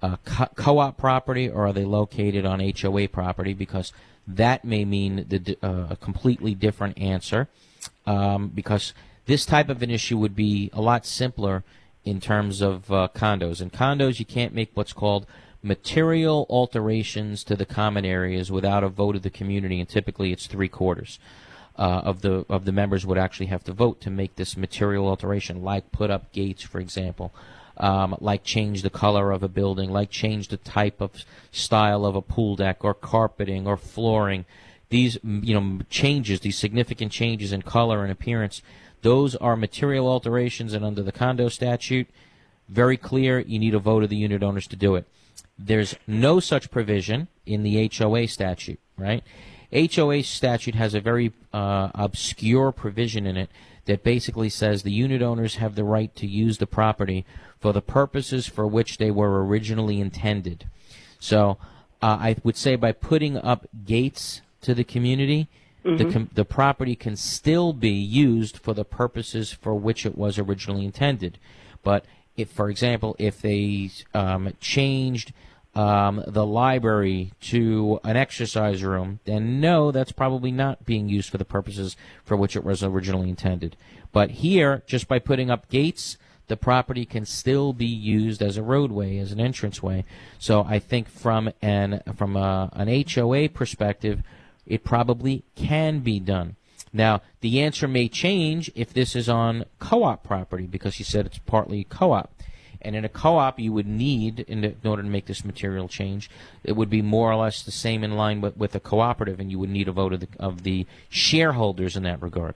co-op property, or are they located on HOA property? Because that may mean a completely different answer. Because this type of an issue would be a lot simpler in terms of condos. In condos, you can't make what's called material alterations to the common areas without a vote of the community, and typically it's 3/4 of the members would actually have to vote to make this material alteration, like put up gates, for example, like change the color of a building, like change the type of style of a pool deck, or carpeting, or flooring. These, changes, these significant changes in color and appearance, those are material alterations, and under the condo statute, very clear, you need a vote of the unit owners to do it. There's no such provision in the HOA statute, right? HOA statute has a very obscure provision in it that basically says the unit owners have the right to use the property for the purposes for which they were originally intended. So I would say by putting up gates to the community, the property can still be used for the purposes for which it was originally intended. But if, for example, if they changed the library to an exercise room, then no, that's probably not being used for the purposes for which it was originally intended. But here, just by putting up gates the property can still be used as a roadway, as an entranceway. So I think from an HOA perspective, it probably can be done. Now, the answer may change if this is on co-op property, because you said it's partly co-op. And in a co-op, you would need, in order to make this material change, it would be more or less the same in line with a cooperative, and you would need a vote of the shareholders in that regard.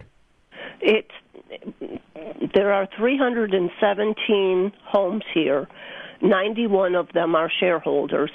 There are 317 homes here. 91 of them are shareholders.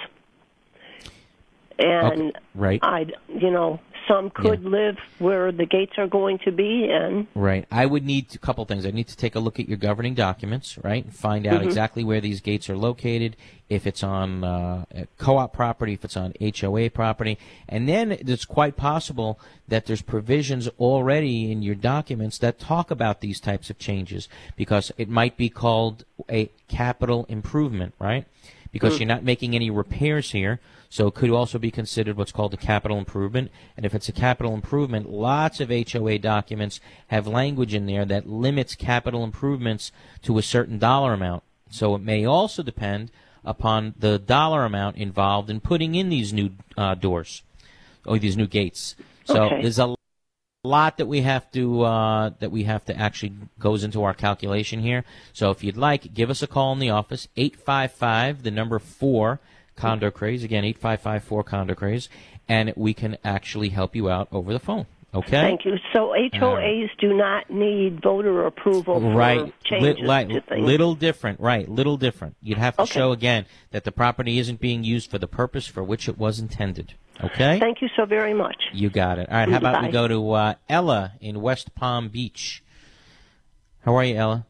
And right. Some could live where the gates are going to be, and right. I would need a couple things. I need to take a look at your governing documents, right, and find out exactly where these gates are located, if it's on a co-op property, if it's on HOA property, and then it's quite possible that there's provisions already in your documents that talk about these types of changes, because it might be called a capital improvement, right? Because you're not making any repairs here. So it could also be considered what's called a capital improvement. And if it's a capital improvement, lots of HOA documents have language in there that limits capital improvements to a certain dollar amount. So it may also depend upon the dollar amount involved in putting in these new doors or these new gates. So there's a lot that we have to actually goes into our calculation here. So if you'd like, give us a call in the office, 855, the number 4, Condo Craze. Again, 855-4 Condo Craze, and we can actually help you out over the phone. Okay? Thank you. So HOAs do not need voter approval for changes to things. Little different, right, little different. You'd have to show, again, that the property isn't being used for the purpose for which it was intended. Okay? Thank you so very much. You got it. All right, how about we go to Ella in West Palm Beach. How are you, Ella?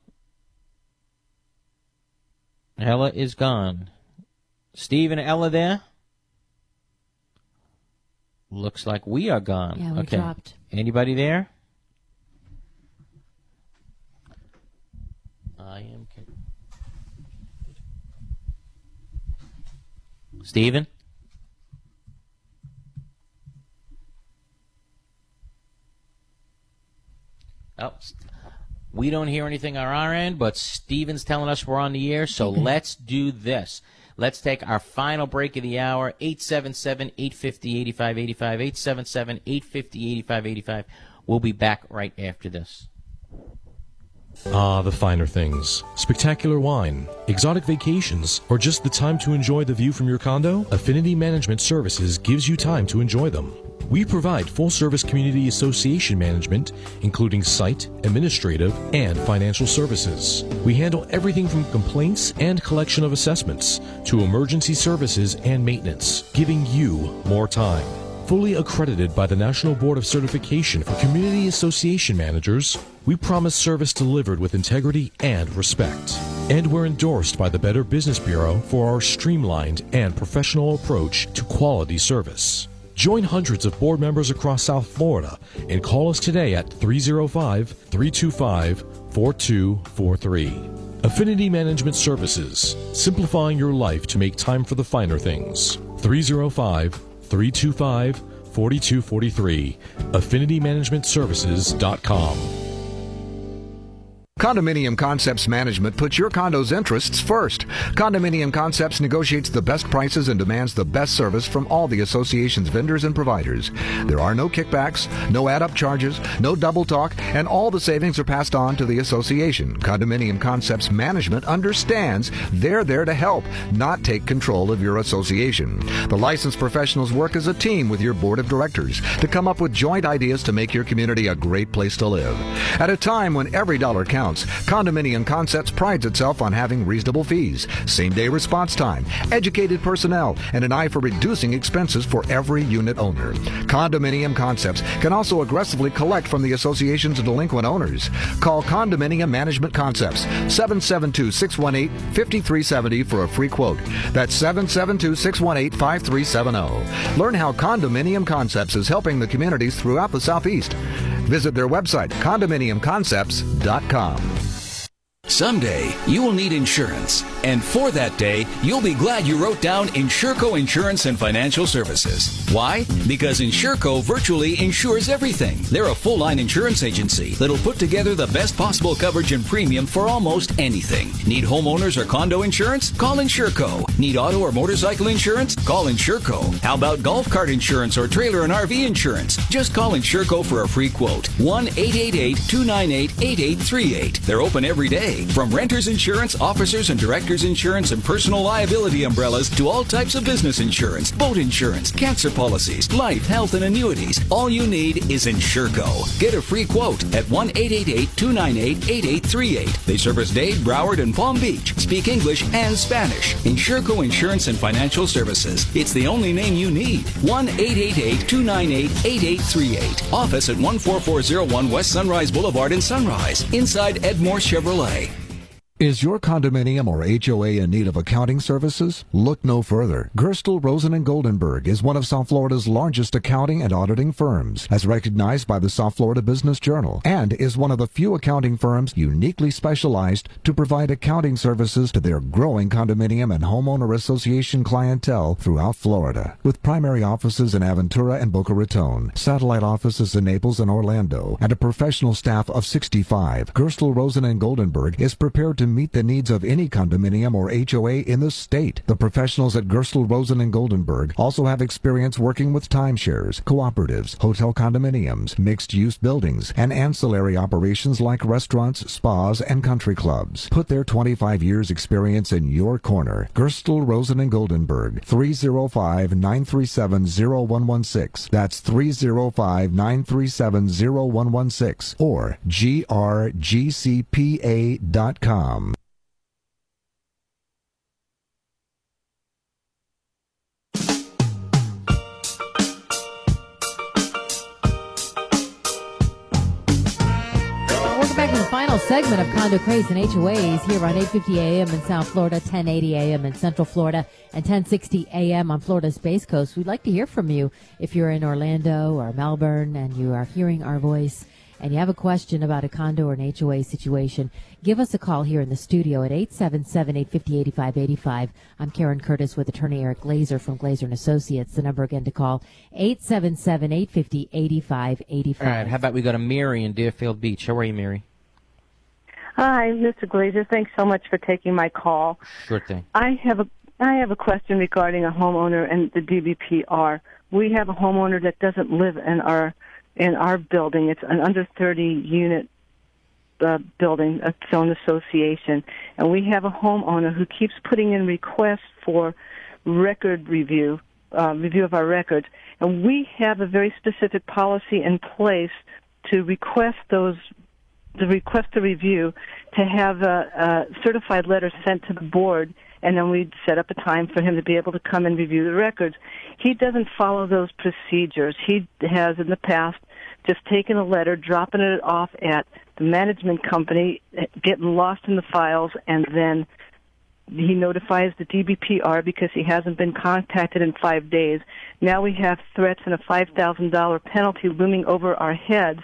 Ella is gone. Steve and Ella there? Looks like we are gone. Yeah, we dropped. Anybody there? I am. Steven? Oh, we don't hear anything on our end, but Steven's telling us we're on the air, so let's do this. Let's take our final break of the hour, 877-850-8585, 877-850-8585. We'll be back right after this. Ah, the finer things. Spectacular wine, exotic vacations, or just the time to enjoy the view from your condo? Affinity Management Services gives you time to enjoy them. We provide full-service community association management, including site, administrative, and financial services. We handle everything from complaints and collection of assessments to emergency services and maintenance, giving you more time. Fully accredited by the National Board of Certification for Community Association Managers, we promise service delivered with integrity and respect. And we're endorsed by the Better Business Bureau for our streamlined and professional approach to quality service. Join hundreds of board members across South Florida and call us today at 305-325-4243. Affinity Management Services, simplifying your life to make time for the finer things. 305-325-4243. AffinityManagementServices.com. Condominium Concepts Management puts your condo's interests first. Condominium Concepts negotiates the best prices and demands the best service from all the association's vendors and providers. There are no kickbacks, no add-up charges, no double talk, and all the savings are passed on to the association. Condominium Concepts Management understands they're there to help, not take control of your association. The licensed professionals work as a team with your board of directors to come up with joint ideas to make your community a great place to live. At a time when every dollar counts, Condominium Concepts prides itself on having reasonable fees, same-day response time, educated personnel, and an eye for reducing expenses for every unit owner. Condominium Concepts can also aggressively collect from the association's delinquent owners. Call Condominium Management Concepts, 772-618-5370 for a free quote. That's 772-618-5370. Learn how Condominium Concepts is helping the communities throughout the Southeast. Visit their website, condominiumconcepts.com. Someday, you will need insurance. And for that day, you'll be glad you wrote down Insurco Insurance and Financial Services. Why? Because Insurco virtually insures everything. They're a full-line insurance agency that'll put together the best possible coverage and premium for almost anything. Need homeowners or condo insurance? Call Insurco. Need auto or motorcycle insurance? Call Insurco. How about golf cart insurance or trailer and RV insurance? Just call Insurco for a free quote. 1-888-298-8838. They're open every day. From renters insurance, officers and directors insurance, and personal liability umbrellas to all types of business insurance, boat insurance, cancer policies, life, health, and annuities. All you need is Insurco. Get a free quote at 1-888-298-8838. They service Dade, Broward, and Palm Beach. Speak English and Spanish. Insurco Insurance and Financial Services. It's the only name you need. 1-888-298-8838. Office at 14401 West Sunrise Boulevard in Sunrise. Inside Edmore Chevrolet. Is your condominium or HOA in need of accounting services? Look no further. Gerstel, Rosen & Goldenberg is one of South Florida's largest accounting and auditing firms, as recognized by the South Florida Business Journal, and is one of the few accounting firms uniquely specialized to provide accounting services to their growing condominium and homeowner association clientele throughout Florida. With primary offices in Aventura and Boca Raton, satellite offices in Naples and Orlando, and a professional staff of 65, Gerstel, Rosen & Goldenberg is prepared to meet the needs of any condominium or HOA in the state. The professionals at Gerstel, Rosen & Goldenberg also have experience working with timeshares, cooperatives, hotel condominiums, mixed-use buildings, and ancillary operations like restaurants, spas, and country clubs. Put their 25 years experience in your corner. Gerstel, Rosen & Goldenberg, 305-937-0116. That's 305-937-0116 or grgcpa.com. Welcome back to the final segment of Condo Craze and HOAs here on 850 AM in South Florida, 1080 AM in Central Florida, and 1060 AM on Florida's Space Coast. We'd like to hear from you if you're in Orlando or Melbourne and you are hearing our voice and you have a question about a condo or an HOA situation. Give us a call here in the studio at 877-850-8585. I'm Karen Curtis with attorney Eric Glazer from Glazer & Associates. The number again to call, 877-850-8585. All right, how about we go to Mary in Deerfield Beach. How are you, Mary? Hi, Mr. Glazer. Thanks so much for taking my call. Sure thing. I have a question regarding a homeowner and the DBPR. We have a homeowner that doesn't live in our building. It's an under 30 unit building, its own association, and we have a homeowner who keeps putting in requests for record review of our records, and we have a very specific policy in place to request a review, to have a certified letter sent to the board, and then we'd set up a time for him to be able to come and review the records. He doesn't follow those procedures. He has in the past just taken a letter, dropping it off at the management company, getting lost in the files, and then he notifies the DBPR because he hasn't been contacted in 5 days. Now we have threats and a $5,000 penalty looming over our heads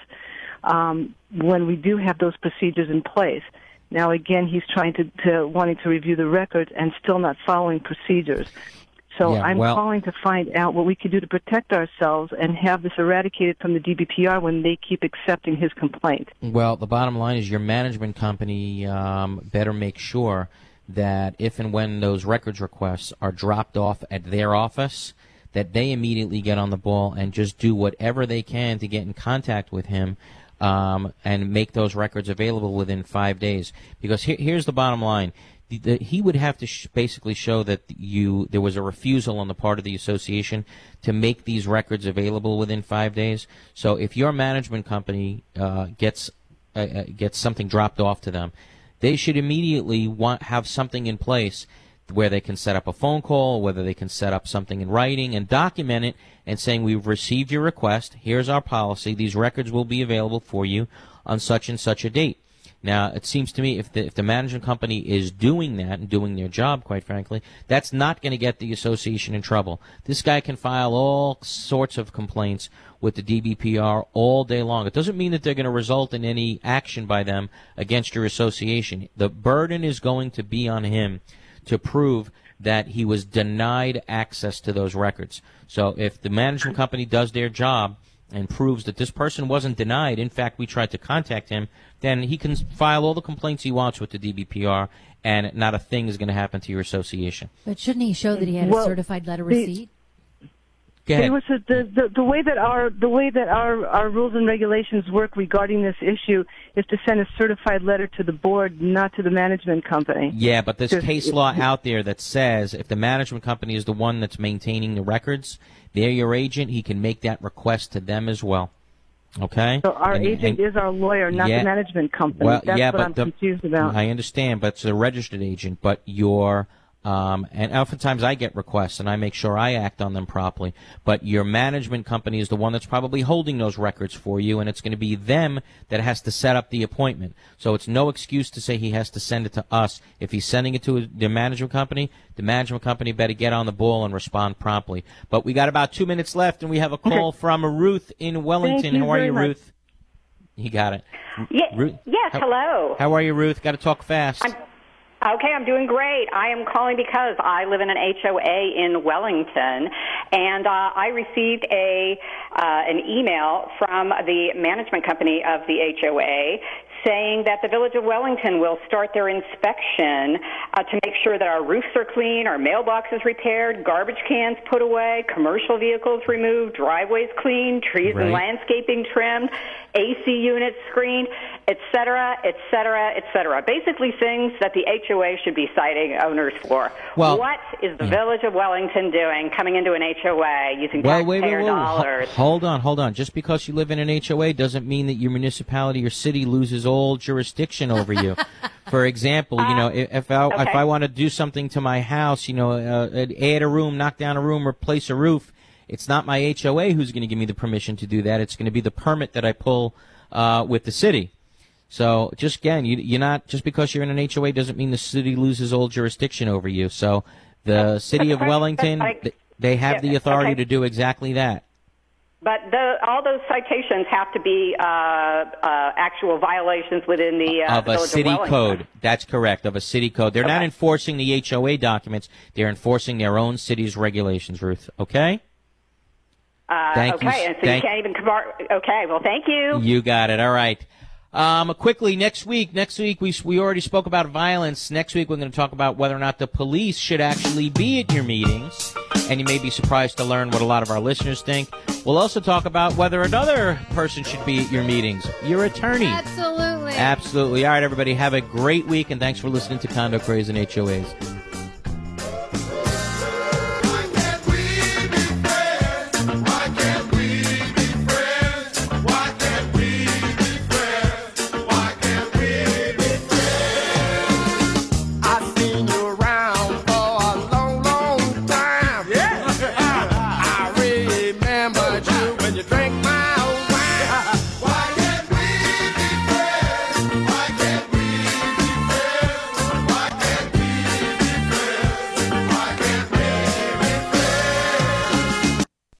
when we do have those procedures in place. Now, again, he's trying wanting to review the records and still not following procedures. So I'm calling to find out what we could do to protect ourselves and have this eradicated from the DBPR when they keep accepting his complaint. Well, the bottom line is your management company better make sure that if and when those records requests are dropped off at their office, that they immediately get on the ball and just do whatever they can to get in contact with him and make those records available within 5 days. Because here's the bottom line. He would have to basically show that there was a refusal on the part of the association to make these records available within 5 days. So if your management company gets something dropped off to them, they should immediately have something in place where they can set up a phone call, whether they can set up something in writing and document it and saying, we've received your request, here's our policy, these records will be available for you on such and such a date. Now, it seems to me if the management company is doing that and doing their job, quite frankly, that's not going to get the association in trouble. This guy can file all sorts of complaints with the DBPR all day long. It doesn't mean that they're going to result in any action by them against your association. The burden is going to be on him to prove that he was denied access to those records. So if the management company does their job and proves that this person wasn't denied, in fact, we tried to contact him, then he can file all the complaints he wants with the DBPR, and not a thing is going to happen to your association. But shouldn't he show that he had a certified letter receipt? Go ahead. It was the way that our rules and regulations work regarding this issue is to send a certified letter to the board, not to the management company. Yeah, but there's case law out there that says if the management company is the one that's maintaining the records, they're your agent, he can make that request to them as well. Okay? So our agent is our lawyer, not the management company. Well, That's yeah, what but I'm confused about. I understand, but it's a registered agent, but your and oftentimes I get requests, and I make sure I act on them properly. But your management company is the one that's probably holding those records for you, and it's going to be them that has to set up the appointment. So it's no excuse to say he has to send it to us. If he's sending it to the management company better get on the ball and respond promptly. But we got about 2 minutes left, and we have a call from Ruth in Wellington. Thank you How are very you, much. Ruth? You got it. Ruth? Yes, hello. How are you, Ruth? Got to talk fast. Okay, I'm doing great. I am calling because I live in an HOA in Wellington, and I received an email from the management company of the HOA saying that the Village of Wellington will start their inspection to make sure that our roofs are clean, our mailboxes repaired, garbage cans put away, commercial vehicles removed, driveways cleaned, trees and landscaping trimmed, AC units screened, et cetera, et cetera, et cetera. Basically things that the HOA should be citing owners for. Well, what is the Village of Wellington doing coming into an HOA using taxpayer dollars? Hold on. Just because you live in an HOA doesn't mean that your municipality or city loses all jurisdiction over you. For example, if I want to do something to my house, add a room, knock down a room, replace a roof, it's not my HOA who's going to give me the permission to do that. It's going to be the permit that I pull with the city. So just again, you're not, just because you're in an HOA doesn't mean the city loses all jurisdiction over you. So the city of Wellington, they have the authority to do exactly that. But all those citations have to be actual violations within the of a Village city of Wellington. code. That's correct, of a city code. They're not enforcing the HOA documents. They're enforcing their own city's regulations, Ruth. Okay? Thank you. Okay, and so you can't even okay, well, thank you. You got it. All right. Quickly, next week we already spoke about violence. Next week we're going to talk about whether or not the police should actually be at your meetings. And you may be surprised to learn what a lot of our listeners think. We'll also talk about whether another person should be at your meetings, your attorney. Absolutely. Absolutely. All right, everybody, have a great week, and thanks for listening to Condo Craze and HOAs.